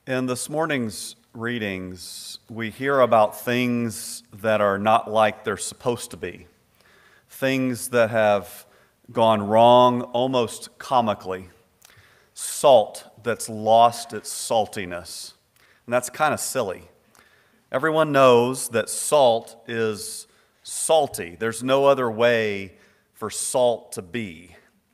In this morning's readings, we hear about things that are not like they're supposed to be, things that have gone wrong almost comically, salt that's lost its saltiness. And that's kind of silly. Everyone knows that salt is salty. There's no other way for salt to be.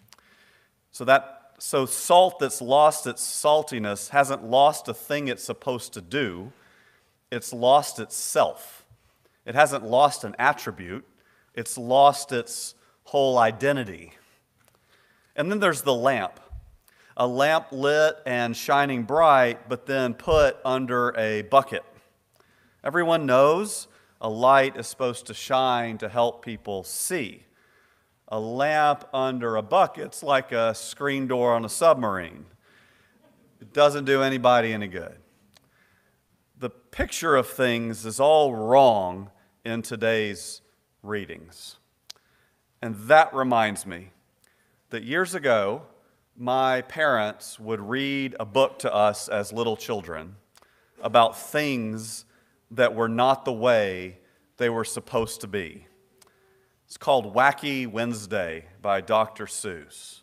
So salt that's lost its saltiness hasn't lost a thing it's supposed to do. It's lost itself. It hasn't lost an attribute. It's lost its whole identity. And then there's the lamp. A lamp lit and shining bright, but then put under a bucket. Everyone knows a light is supposed to shine to help people see. A lamp under a bucket's like a screen door on a submarine. It doesn't do anybody any good. The picture of things is all wrong in today's readings. And that reminds me that years ago, my parents would read a book to us as little children about things that were not the way they were supposed to be. It's called Wacky Wednesday by Dr. Seuss.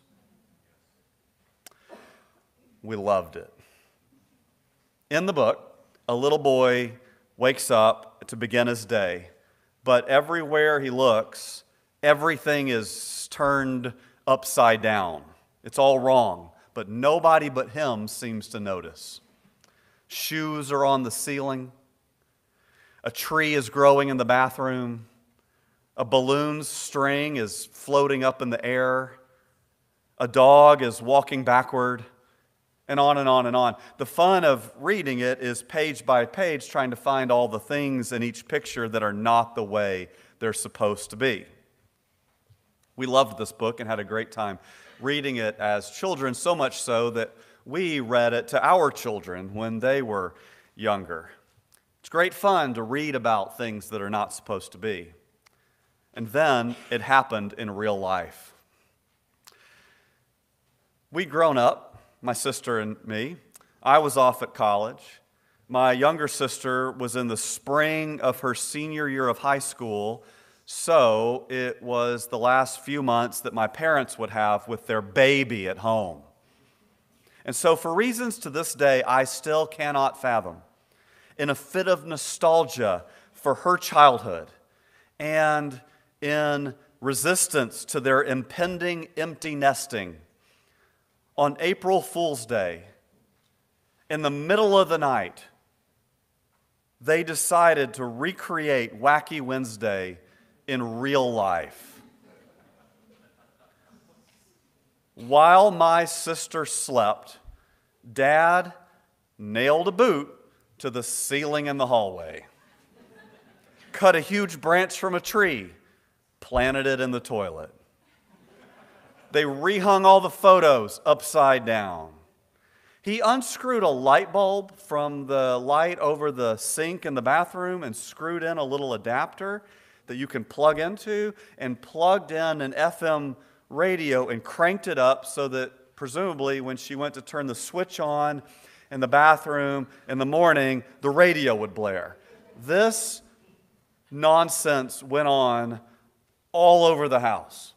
We loved it. In the book, a little boy wakes up to begin his day, but everywhere he looks, everything is turned upside down. It's all wrong, but nobody but him seems to notice. Shoes are on the ceiling. A tree is growing in the bathroom. A balloon string is floating up in the air. A dog is walking backward, and on and on and on. The fun of reading it is page by page trying to find all the things in each picture that are not the way they're supposed to be. We loved this book and had a great time reading it as children, so much so that we read it to our children when they were younger. It's great fun to read about things that are not supposed to be. And then it happened in real life. We'd grown up, my sister and me. I was off at college. My younger sister was in the spring of her senior year of high school, so it was the last few months that my parents would have with their baby at home. And so for reasons to this day I still cannot fathom, in a fit of nostalgia for her childhood and in resistance to their impending empty nesting, on April Fool's Day, in the middle of the night, they decided to recreate Wacky Wednesday in real life. While my sister slept, Dad nailed a boot to the ceiling in the hallway, cut a huge branch from a tree, planted it in the toilet. They rehung all the photos upside down. He unscrewed a light bulb from the light over the sink in the bathroom and screwed in a little adapter that you can plug into, and plugged in an FM radio and cranked it up so that presumably when she went to turn the switch on in the bathroom in the morning, the radio would blare. This nonsense went on all over the house.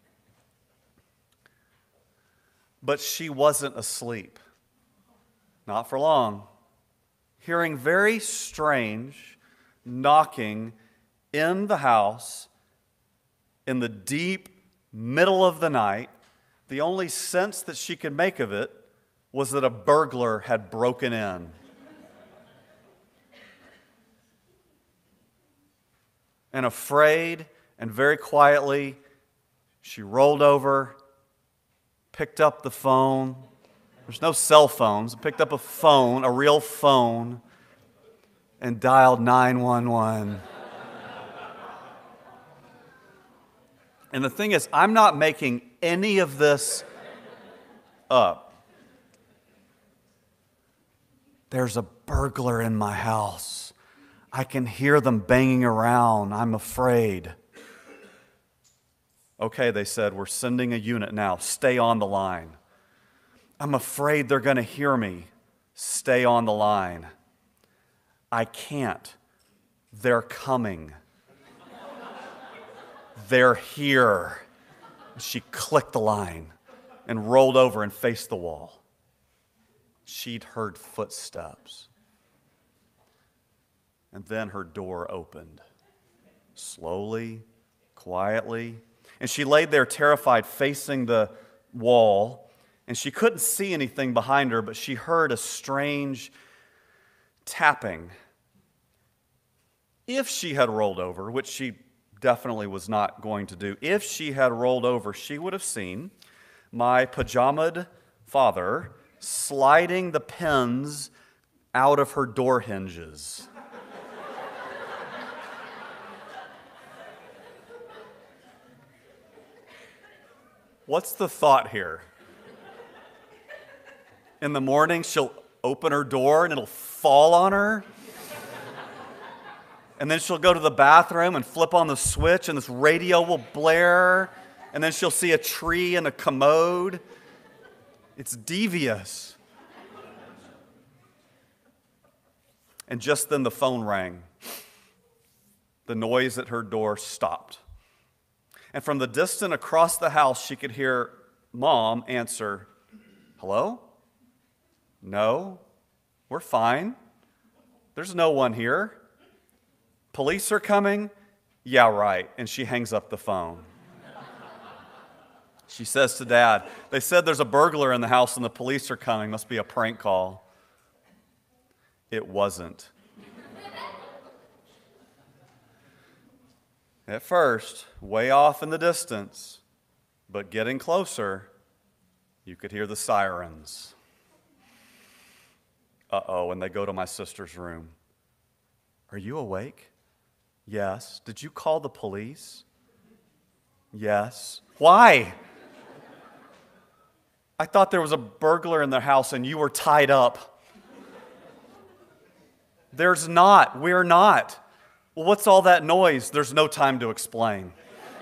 But she wasn't asleep. Not for long. Hearing very strange knocking in the house in the deep middle of the night, the only sense that she could make of it was that a burglar had broken in. And afraid and very quietly, she rolled over, picked up the phone. There's no cell phones. Picked up a phone, a real phone, and dialed 911. And the thing is, I'm not making any of this up. There's a burglar in my house. I can hear them banging around. I'm afraid. Okay, they said, we're sending a unit now. Stay on the line. I'm afraid they're going to hear me, Stay on the line. I can't. They're coming. They're here. She clicked the line and rolled over and faced the wall. She'd heard footsteps. And then her door opened, slowly, quietly. And she laid there terrified, facing the wall. And she couldn't see anything behind her, but she heard a strange tapping. If she had rolled over, which she definitely was not going to do, if she had rolled over, she would have seen my pajamaed father sliding the pins out of her door hinges. What's the thought here? In the morning, she'll open her door and it'll fall on her. And then she'll go to the bathroom and flip on the switch and this radio will blare. And then she'll see a tree and a commode. It's devious. And just then the phone rang. The noise at her door stopped. And from the distance across the house, she could hear Mom answer, "Hello? No, we're fine. There's no one here. Police are coming? Yeah, right." And she hangs up the phone. She says to Dad, "They said there's a burglar in the house and the police are coming. Must be a prank call." It wasn't. At first, way off in the distance, but getting closer, you could hear the sirens. Uh-oh, and they go to my sister's room. "Are you awake?" "Yes." "Did you call the police?" "Yes." "Why?" "I thought there was a burglar in the house and you were tied up." "There's not. We're not." "Well, what's all that noise?" "There's no time to explain."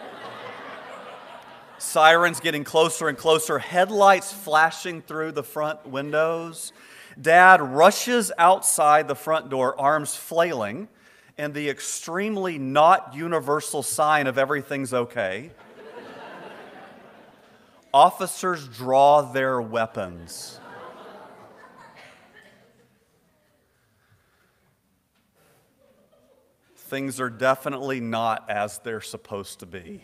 Sirens getting closer and closer, headlights flashing through the front windows. Dad rushes outside the front door, arms flailing, and the extremely not universal sign of everything's okay. Officers draw their weapons. Things are definitely not as they're supposed to be.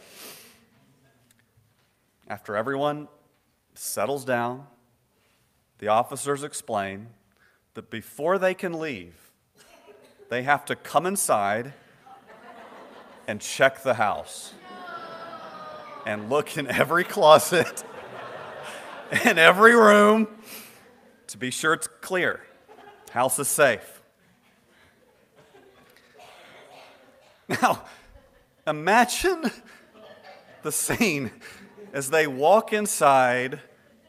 After everyone settles down, the officers explain that before they can leave, they have to come inside and check the house and look in every closet and every room to be sure it's clear. House is safe. Now, imagine the scene as they walk inside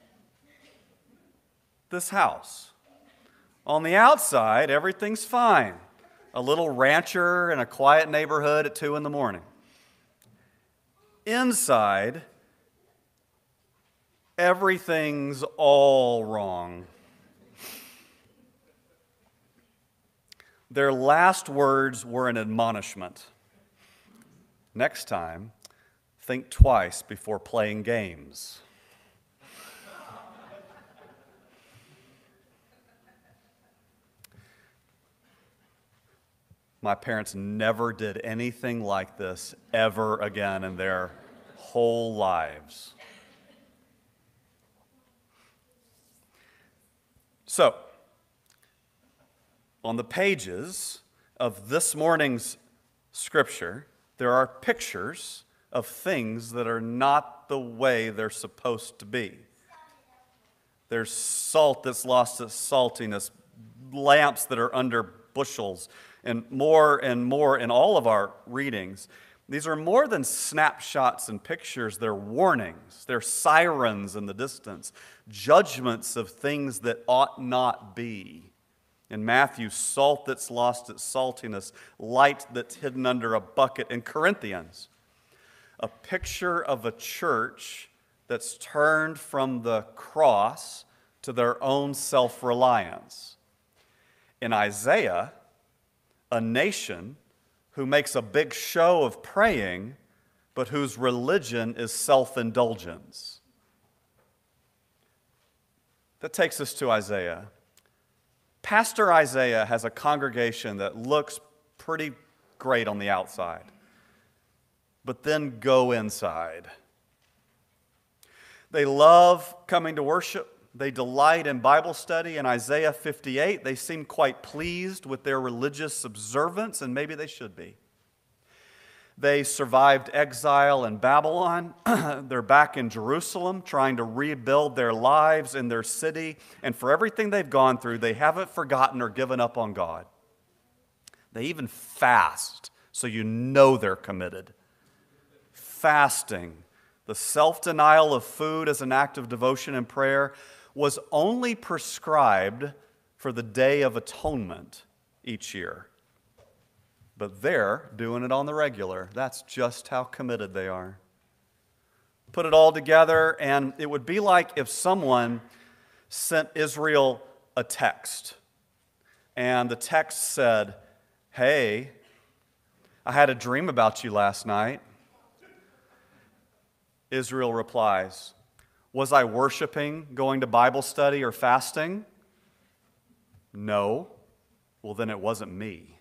this house. On the outside, everything's fine. A little rancher in a quiet neighborhood at 2 a.m. Inside, everything's all wrong. Their last words were an admonishment. Next time, think twice before playing games. My parents never did anything like this ever again in their whole lives. So, on the pages of this morning's scripture, there are pictures of things that are not the way they're supposed to be. There's salt that's lost its saltiness, lamps that are under bushels, and more in all of our readings. These are more than snapshots and pictures. They're warnings. They're sirens in the distance, judgments of things that ought not be. In Matthew, salt that's lost its saltiness, light that's hidden under a bucket. In Corinthians, a picture of a church that's turned from the cross to their own self-reliance. In Isaiah, a nation who makes a big show of praying, but whose religion is self-indulgence. That takes us to Isaiah. Pastor Isaiah has a congregation that looks pretty great on the outside, but then go inside. They love coming to worship. They delight in Bible study. In Isaiah 58, they seem quite pleased with their religious observance, and maybe they should be. They survived exile in Babylon. They're back in Jerusalem trying to rebuild their lives in their city. And for everything they've gone through, they haven't forgotten or given up on God. They even fast, so you know they're committed. Fasting, the self-denial of food as an act of devotion and prayer, was only prescribed for the Day of Atonement each year. But they're doing it on the regular. That's just how committed they are. Put it all together, and it would be like if someone sent Israel a text, and the text said, "Hey, I had a dream about you last night." Israel replies, "Was I worshiping, going to Bible study, or fasting?" "No." "Well, then it wasn't me."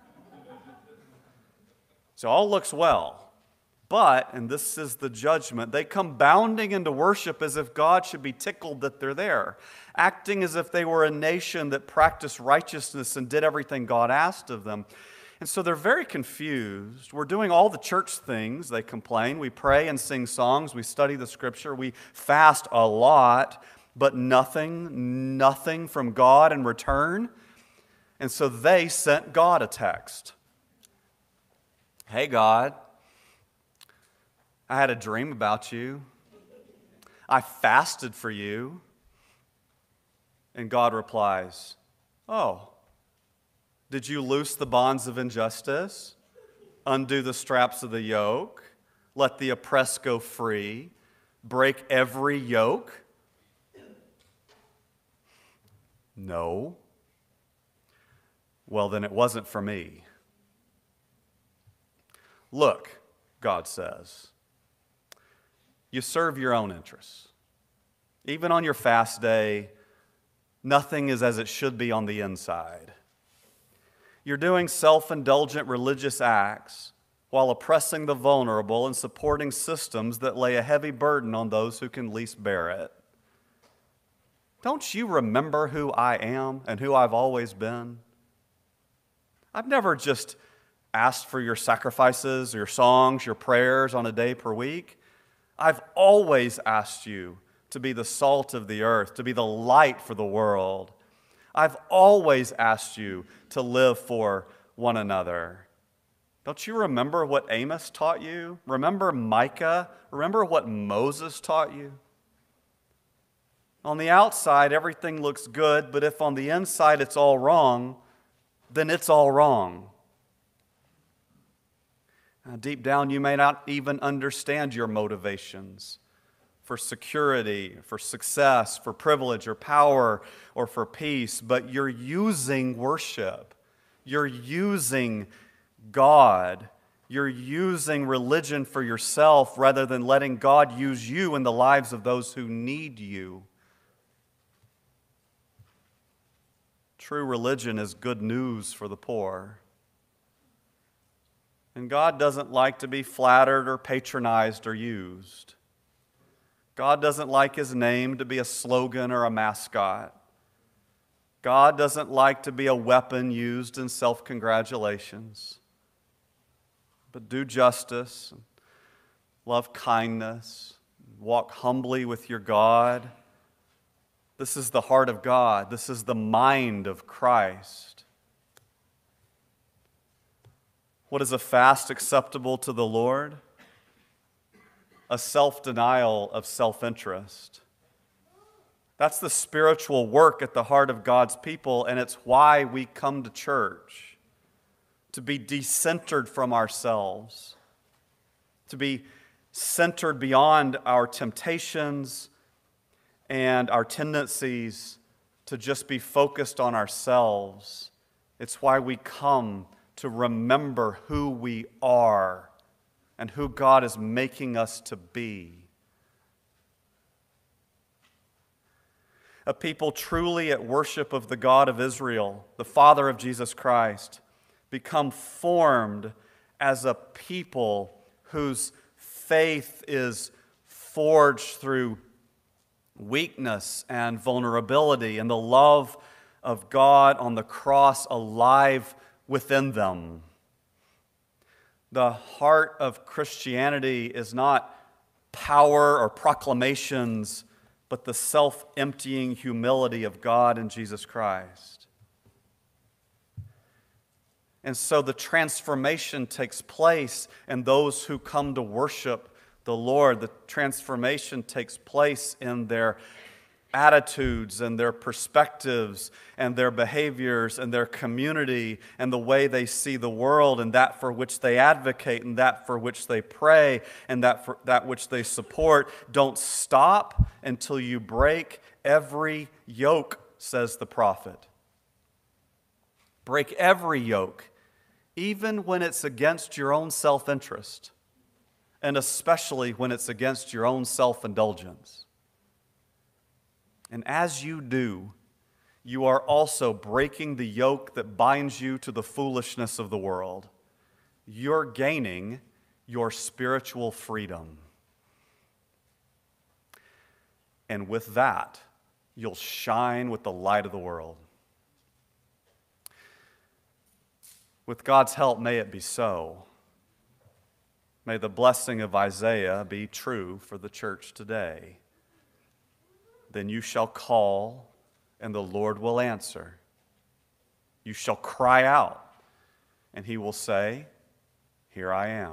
So all looks well. But, and this is the judgment, they come bounding into worship as if God should be tickled that they're there, acting as if they were a nation that practiced righteousness and did everything God asked of them. And so they're very confused. We're doing all the church things, they complain. We pray and sing songs. We study the Scripture. We fast a lot, but nothing from God in return. And so they sent God a text. "Hey, God, I had a dream about you. I fasted for you." And God replies, "Oh, did you loose the bonds of injustice, undo the straps of the yoke, let the oppressed go free, break every yoke?" "No." "Well, then it wasn't for me." "Look," God says, "you serve your own interests. Even on your fast day, nothing is as it should be on the inside. You're doing self-indulgent religious acts while oppressing the vulnerable and supporting systems that lay a heavy burden on those who can least bear it. Don't you remember who I am and who I've always been? I've never just asked for your sacrifices, your songs, your prayers on a day per week. I've always asked you to be the salt of the earth, to be the light for the world. I've always asked you to live for one another. Don't you remember what Amos taught you? Remember Micah? Remember what Moses taught you? On the outside, everything looks good, but if on the inside it's all wrong, then it's all wrong. Now, deep down, you may not even understand your motivations for security, for success, for privilege or power, or for peace, but you're using worship. You're using God. You're using religion for yourself rather than letting God use you in the lives of those who need you. True religion is good news for the poor. And God doesn't like to be flattered or patronized or used. God doesn't like His name to be a slogan or a mascot. God doesn't like to be a weapon used in self-congratulations. But do justice, love kindness, walk humbly with your God. This is the heart of God. This is the mind of Christ. What is a fast acceptable to the Lord? A self-denial of self-interest. That's the spiritual work at the heart of God's people, and it's why we come to church. To be decentered from ourselves. To be centered beyond our temptations and our tendencies to just be focused on ourselves. It's why we come to remember who we are and who God is making us to be. A people truly at worship of the God of Israel, the Father of Jesus Christ, become formed as a people whose faith is forged through weakness and vulnerability and the love of God on the cross alive within them. The heart of Christianity is not power or proclamations, but the self-emptying humility of God in Jesus Christ. And so the transformation takes place in those who come to worship the Lord. The transformation takes place in their attitudes and their perspectives and their behaviors and their community and the way they see the world and that for which they advocate and that for which they pray and that for that which they support. Don't stop until you break every yoke, says the prophet. Break every yoke, even when it's against your own self-interest, and especially when it's against your own self-indulgence. And as you do, you are also breaking the yoke that binds you to the foolishness of the world. You're gaining your spiritual freedom. And with that, you'll shine with the light of the world. With God's help, may it be so. May the blessing of Isaiah be true for the church today. Then you shall call, and the Lord will answer. You shall cry out, and he will say, Here I am.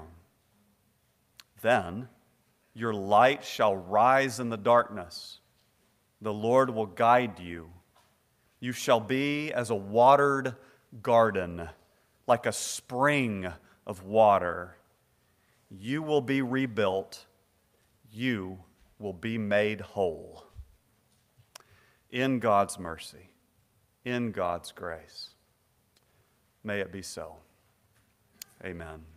Then your light shall rise in the darkness. The Lord will guide you. You shall be as a watered garden, like a spring of water. You will be rebuilt. You will be made whole. In God's mercy, in God's grace. May it be so. Amen.